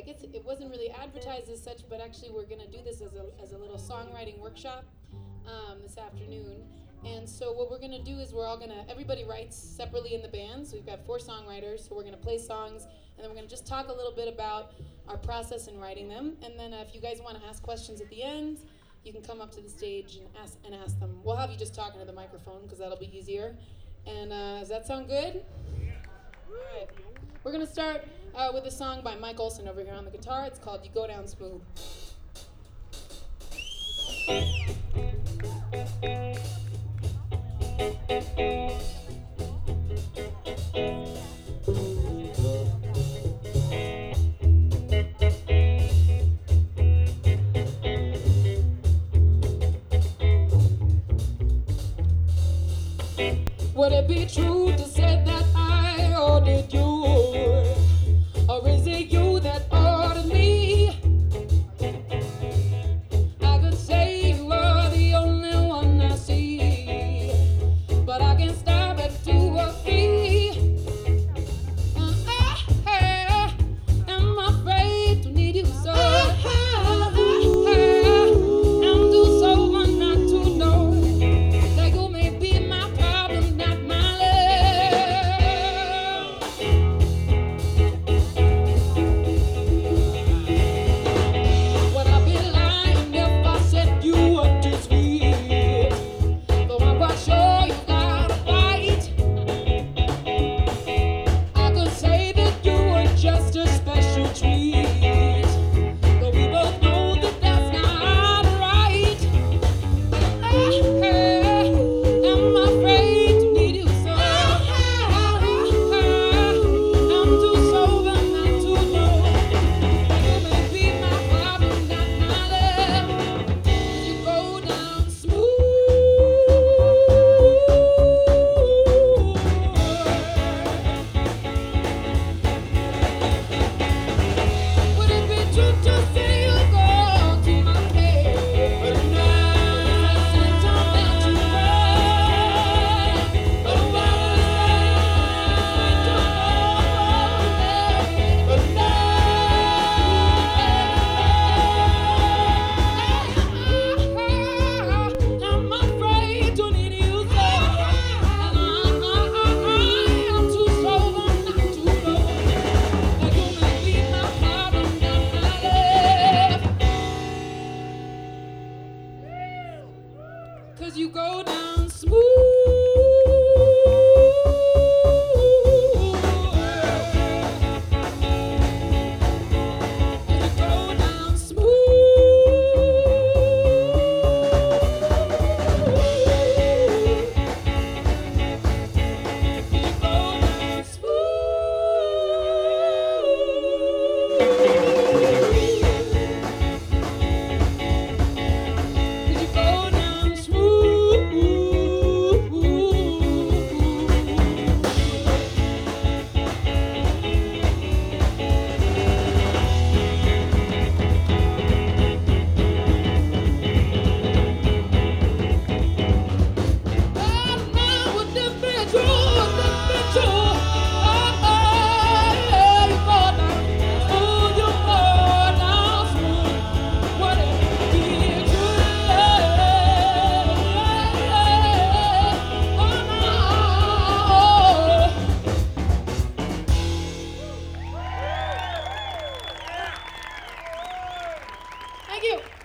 guess it wasn't really advertised as such, but actually we're going to do this as a little songwriting workshop this afternoon. And so what we're going to do is everybody writes separately in the band. So we've got 4 songwriters, so we're going to play songs, and then we're going to just talk a little bit about our process in writing them. And then if you guys want to ask questions at the end, you can come up to the stage and ask them. We'll have you just talking to the microphone because that'll be easier. And does that sound good? All right. We're going to start with a song by Mike Olson over here on the guitar. It's called You Go Down Smooth. Would it be true to say that I ordered you? Or is it you that ordered me? I could say you are the only one I see, but I can't stop at 2 or 3. I'm afraid to need you so. I'm too sober not to know that you may be my problem, not my love. Would I be lying if I said you were too sweet? Though I'm quite sure you got a fight. I could say that you were just a special treat, but we both know that that's not right. I'm afraid to need you so. I'm too sober not to know that you may be my problem, not my love. You go down smooth. Would it be true to say you go to my head? But now sometimes that you run. But what is that? But now I'm afraid to need you so. I'm too sober not to know that you may be my problem, not my love. 'Cause you go down smooth. You go down Thank you.